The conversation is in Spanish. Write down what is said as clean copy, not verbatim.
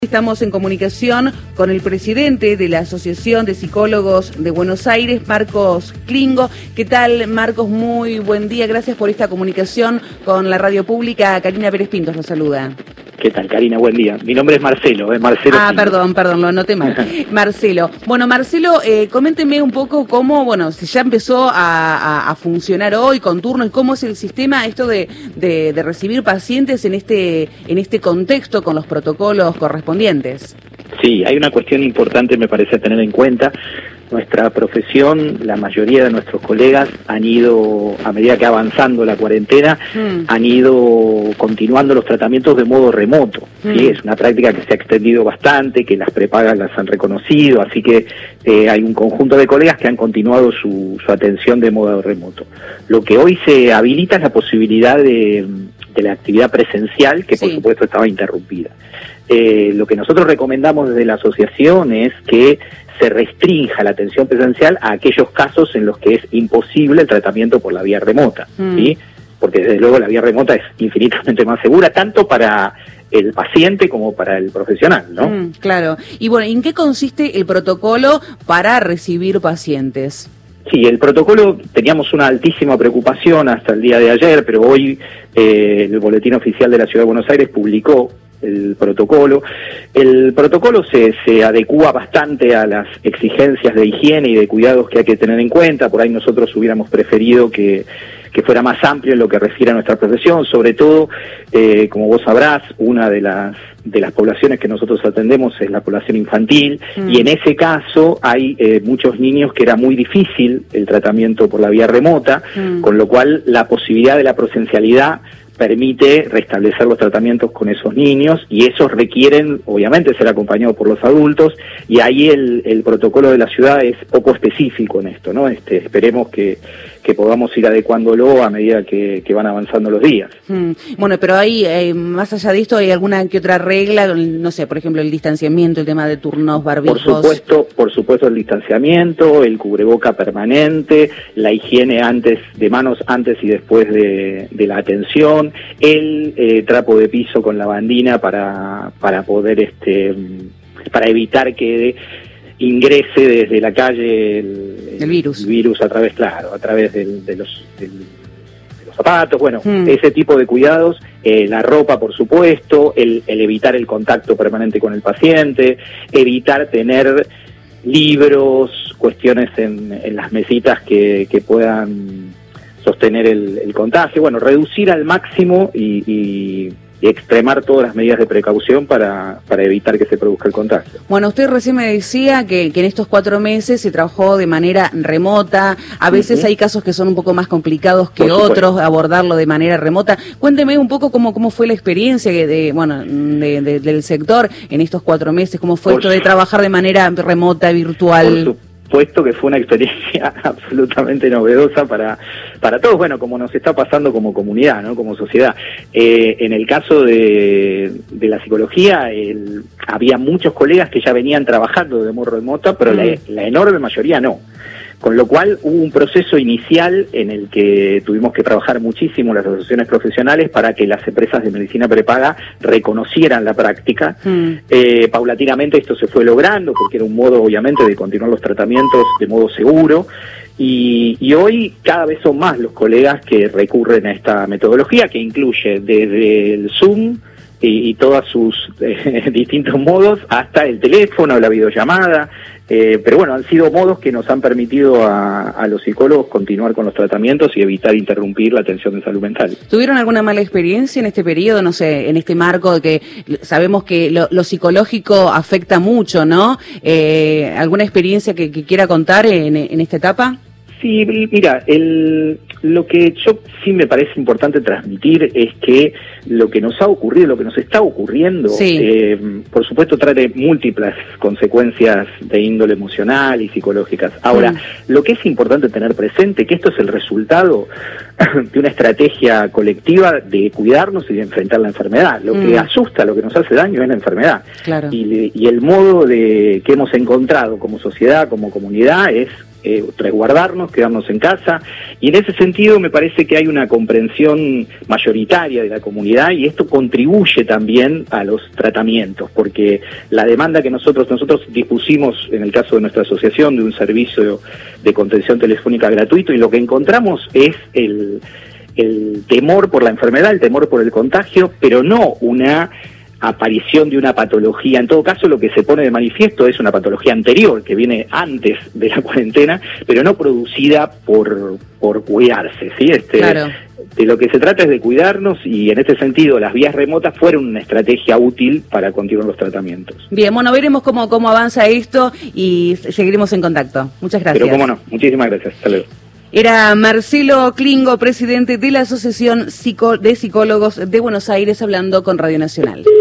Estamos en comunicación con el presidente de la Asociación de Psicólogos de Buenos Aires, Marcos Klingo. ¿Qué tal, Marcos? Muy buen día. Gracias por esta comunicación con la radio pública. Karina Pérez Pintos nos saluda. ¿Qué tal, Karina? Buen día. Mi nombre es Marcelo, Marcelo. Perdón, lo anoté mal. Marcelo. Bueno, Marcelo, coménteme un poco cómo, si ya empezó a funcionar hoy con turno y cómo es el sistema esto de recibir pacientes en este contexto con los protocolos correspondientes. Sí, hay una cuestión importante, me parece, a tener en cuenta. Nuestra profesión, la mayoría de nuestros colegas han ido, a medida que avanzando la cuarentena, han ido continuando los tratamientos de modo remoto. ¿Sí? Es una práctica que se ha extendido bastante, que las prepagas las han reconocido, así que hay un conjunto de colegas que han continuado su atención de modo remoto. Lo que hoy se habilita es la posibilidad de la actividad presencial, que por supuesto estaba interrumpida. Lo que nosotros recomendamos desde la asociación es que se restrinja la atención presencial a aquellos casos en los que es imposible el tratamiento por la vía remota, ¿sí? Porque desde luego la vía remota es infinitamente más segura, tanto para el paciente como para el profesional, ¿no? Claro. Y bueno, ¿en qué consiste el protocolo para recibir pacientes? Sí, el protocolo, teníamos una altísima preocupación hasta el día de ayer, pero hoy el Boletín Oficial de la Ciudad de Buenos Aires publicó el protocolo. El protocolo se adecúa bastante a las exigencias de higiene y de cuidados que hay que tener en cuenta. Por ahí nosotros hubiéramos preferido que fuera más amplio en lo que refiere a nuestra profesión, sobre todo, como vos sabrás, una de las poblaciones que nosotros atendemos es la población infantil, y en ese caso hay muchos niños que era muy difícil el tratamiento por la vía remota, con lo cual la posibilidad de la presencialidad permite restablecer los tratamientos con esos niños, y esos requieren, obviamente, ser acompañados por los adultos, y ahí el protocolo de la ciudad es poco específico en esto, ¿no? Esperemos que podamos ir adecuándolo a medida que van avanzando los días. Bueno, pero hay, más allá de esto, ¿hay alguna que otra regla? No sé, por ejemplo, el distanciamiento, el tema de turnos, barbijos. Por supuesto el distanciamiento, el cubreboca permanente, la higiene de manos antes y después de la atención, el trapo de piso con lavandina para poder para evitar que ingrese desde la calle el virus a través de los zapatos, ese tipo de cuidados, la ropa, por supuesto, el evitar el contacto permanente con el paciente, evitar tener libros, cuestiones en las mesitas que puedan sostener el contagio, reducir al máximo y extremar todas las medidas de precaución para evitar que se produzca el contagio. Bueno, usted recién me decía que en estos 4 meses se trabajó de manera remota, a veces hay casos que son un poco más complicados que otros, abordarlo de manera remota. Cuénteme un poco cómo fue la experiencia del sector en estos 4 meses, cómo fue esto de trabajar de manera remota, virtual. Puesto que fue una experiencia absolutamente novedosa para todos, como nos está pasando como comunidad, ¿no? Como sociedad. En el caso de la psicología, había muchos colegas que ya venían trabajando de modo remota, pero la enorme mayoría no. Con lo cual hubo un proceso inicial en el que tuvimos que trabajar muchísimo las asociaciones profesionales para que las empresas de medicina prepaga reconocieran la práctica. Paulatinamente esto se fue logrando porque era un modo, obviamente, de continuar los tratamientos de modo seguro. Y hoy cada vez son más los colegas que recurren a esta metodología, que incluye desde el Zoom y todos sus distintos modos, hasta el teléfono, la videollamada, pero han sido modos que nos han permitido a los psicólogos continuar con los tratamientos y evitar interrumpir la atención de salud mental. ¿Tuvieron alguna mala experiencia en este periodo, no sé, en este marco de que sabemos que lo psicológico afecta mucho, ¿no? ¿Alguna experiencia que quiera contar en esta etapa? Sí, mira, lo que yo sí me parece importante transmitir es que lo que nos ha ocurrido, lo que nos está ocurriendo, por supuesto trae múltiples consecuencias de índole emocional y psicológicas. Ahora, lo que es importante tener presente, que esto es el resultado de una estrategia colectiva de cuidarnos y de enfrentar la enfermedad. Lo que asusta, lo que nos hace daño es la enfermedad. Claro. Y el modo que hemos encontrado como sociedad, como comunidad, es resguardarnos, quedarnos en casa, y en ese sentido me parece que hay una comprensión mayoritaria de la comunidad, y esto contribuye también a los tratamientos, porque la demanda que nosotros dispusimos, en el caso de nuestra asociación, de un servicio de contención telefónica gratuito, y lo que encontramos es el temor por la enfermedad, el temor por el contagio, pero no una aparición de una patología. En todo caso, lo que se pone de manifiesto es una patología anterior, que viene antes de la cuarentena, pero no producida por cuidarse, ¿sí? Claro. De lo que se trata es de cuidarnos, y en este sentido las vías remotas fueron una estrategia útil para continuar los tratamientos. Bien, bueno, veremos cómo avanza esto y seguiremos en contacto. Muchas gracias. Pero cómo no, muchísimas gracias. Hasta luego. Era Marcelo Klingo, presidente de la Asociación de Psicólogos de Buenos Aires, hablando con Radio Nacional.